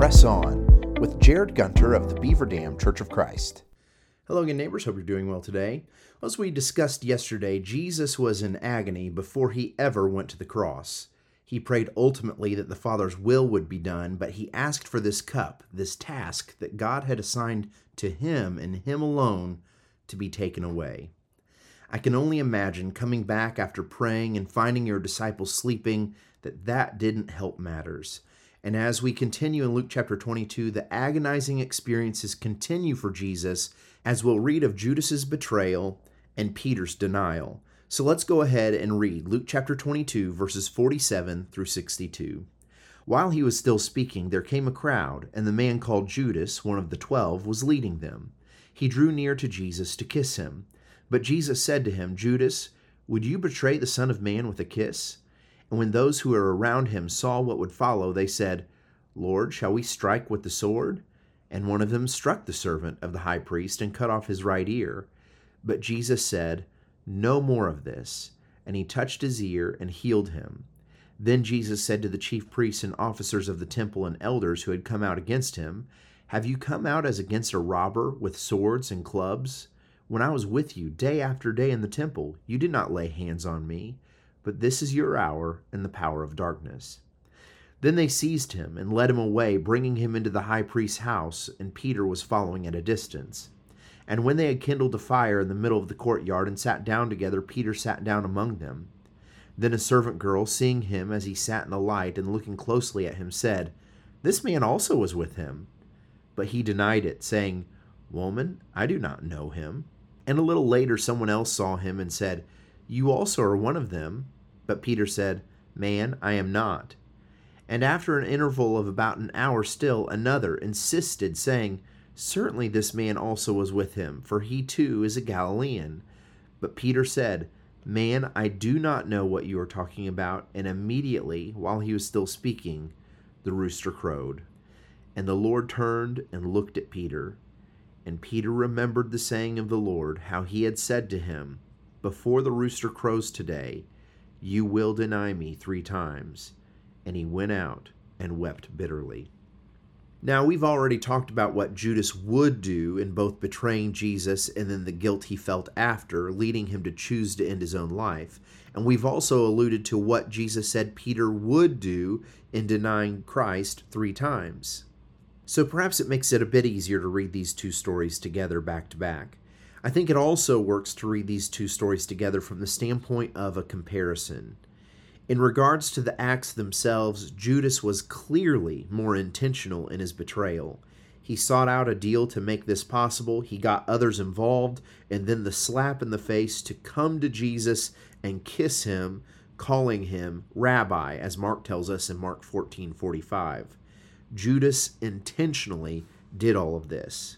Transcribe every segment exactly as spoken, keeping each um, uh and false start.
Press On with Jared Gunter of the Beaver Dam Church of Christ. Hello again, neighbors. Hope you're doing well today. As we discussed yesterday, Jesus was in agony before he ever went to the cross. He prayed ultimately that the Father's will would be done, but he asked for this cup, this task that God had assigned to him and him alone to be taken away. I can only imagine coming back after praying and finding your disciples sleeping, that that didn't help matters. And as we continue in Luke chapter twenty-two, the agonizing experiences continue for Jesus as we'll read of Judas's betrayal and Peter's denial. So let's go ahead and read Luke chapter twenty-two, verses forty-seven through sixty-two. While he was still speaking, there came a crowd, and the man called Judas, one of the twelve, was leading them. He drew near to Jesus to kiss him. But Jesus said to him, "Judas, would you betray the Son of Man with a kiss?" And when those who were around him saw what would follow, they said, "Lord, shall we strike with the sword?" And one of them struck the servant of the high priest and cut off his right ear. But Jesus said, "No more of this." And he touched his ear and healed him. Then Jesus said to the chief priests and officers of the temple and elders who had come out against him, "Have you come out as against a robber with swords and clubs? When I was with you day after day in the temple, you did not lay hands on me, but this is your hour and the power of darkness." Then they seized him and led him away, bringing him into the high priest's house, and Peter was following at a distance. And when they had kindled a fire in the middle of the courtyard and sat down together, Peter sat down among them. Then a servant girl, seeing him as he sat in the light and looking closely at him, said, "This man also was with him." But he denied it, saying, "Woman, I do not know him." And a little later someone else saw him and said, "You also are one of them." But Peter said, "Man, I am not." And after an interval of about an hour still, another insisted, saying, "Certainly this man also was with him, for he too is a Galilean." But Peter said, "Man, I do not know what you are talking about." And immediately, while he was still speaking, the rooster crowed. And the Lord turned and looked at Peter. And Peter remembered the saying of the Lord, how he had said to him, "Before the rooster crows today, you will deny me three times." And he went out and wept bitterly. Now, we've already talked about what Judas would do in both betraying Jesus and then the guilt he felt after, leading him to choose to end his own life. And we've also alluded to what Jesus said Peter would do in denying Christ three times. So perhaps it makes it a bit easier to read these two stories together back to back. I think it also works to read these two stories together from the standpoint of a comparison. In regards to the acts themselves, Judas was clearly more intentional in his betrayal. He sought out a deal to make this possible, he got others involved, and then the slap in the face to come to Jesus and kiss him, calling him Rabbi, as Mark tells us in Mark fourteen forty-five. Judas intentionally did all of this.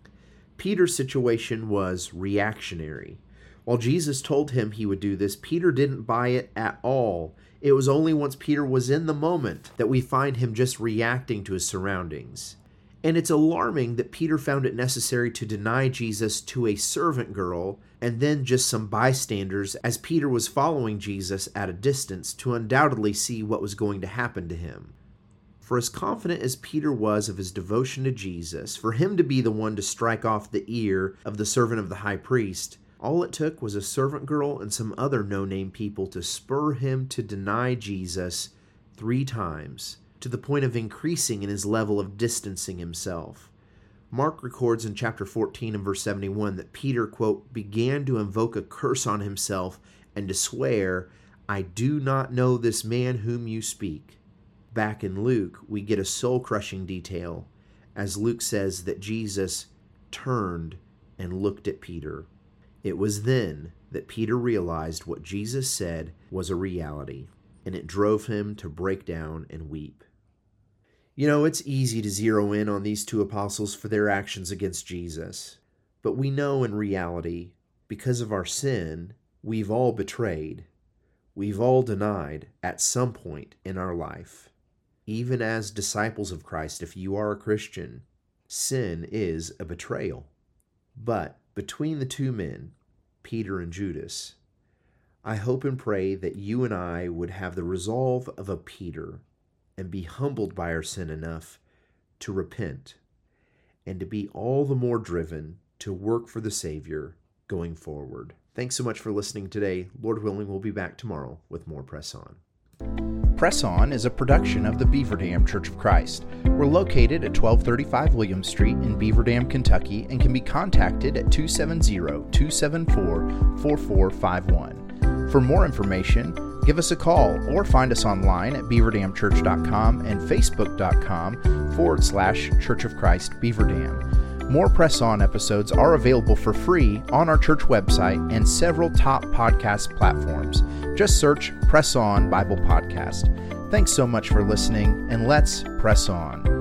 Peter's situation was reactionary. While Jesus told him he would do this, Peter didn't buy it at all. It was only once Peter was in the moment that we find him just reacting to his surroundings. And it's alarming that Peter found it necessary to deny Jesus to a servant girl and then just some bystanders as Peter was following Jesus at a distance to undoubtedly see what was going to happen to him. For as confident as Peter was of his devotion to Jesus, for him to be the one to strike off the ear of the servant of the high priest, all it took was a servant girl and some other no-name people to spur him to deny Jesus three times, to the point of increasing in his level of distancing himself. Mark records in chapter fourteen and verse seventy-one that Peter, quote, began to invoke a curse on himself and to swear, "I do not know this man whom you speak." Back in Luke, we get a soul-crushing detail, as Luke says that Jesus turned and looked at Peter. It was then that Peter realized what Jesus said was a reality, and it drove him to break down and weep. You know, it's easy to zero in on these two apostles for their actions against Jesus, but we know in reality, because of our sin, we've all betrayed. We've all denied at some point in our life. Even as disciples of Christ, if you are a Christian, sin is a betrayal. But between the two men, Peter and Judas, I hope and pray that you and I would have the resolve of a Peter and be humbled by our sin enough to repent and to be all the more driven to work for the Savior going forward. Thanks so much for listening today. Lord willing, we'll be back tomorrow with more Press On. Press On is a production of the Beaver Dam Church of Christ. We're located at twelve thirty-five William Street in Beaver Dam, Kentucky, and can be contacted at two seven zero, two seven four, four four five one. For more information, give us a call or find us online at beaver dam church dot com and facebook.com forward slash Church of Christ Beaver Dam. More Press On episodes are available for free on our church website and several top podcast platforms. Just search Press On Bible Podcast. Thanks so much for listening, and let's press on.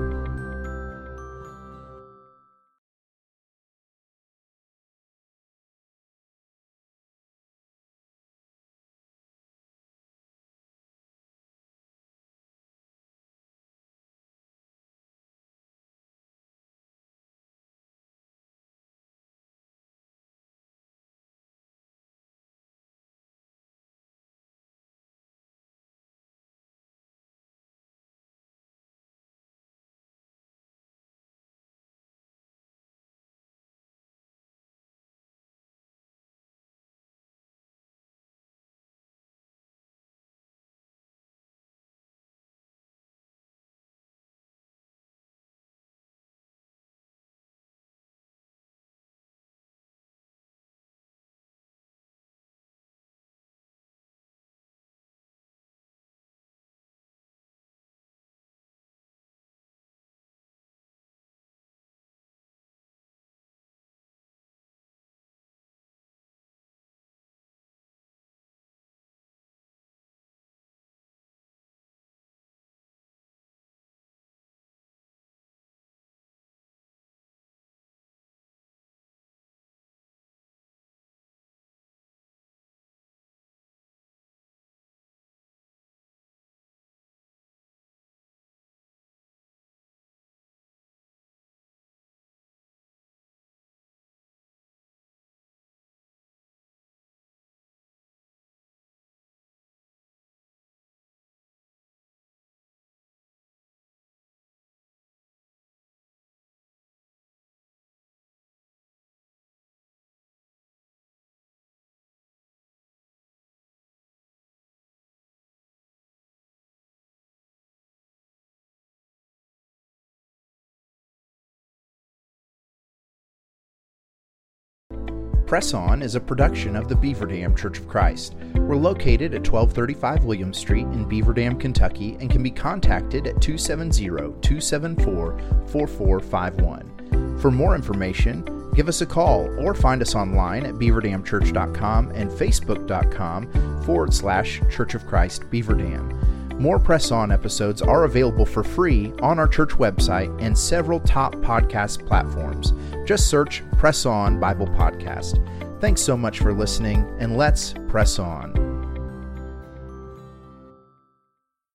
Press On is a production of the Beaver Dam Church of Christ. We're located at twelve thirty-five William Street in Beaver Dam, Kentucky, and can be contacted at two seven zero, two seven four, four four five one. For more information, give us a call or find us online at beaver dam church dot com and facebook.com forward slash Church of Christ Beaver Dam. More Press On episodes are available for free on our church website and several top podcast platforms. Just search Press On Bible Podcast. Thanks so much for listening, and let's press on.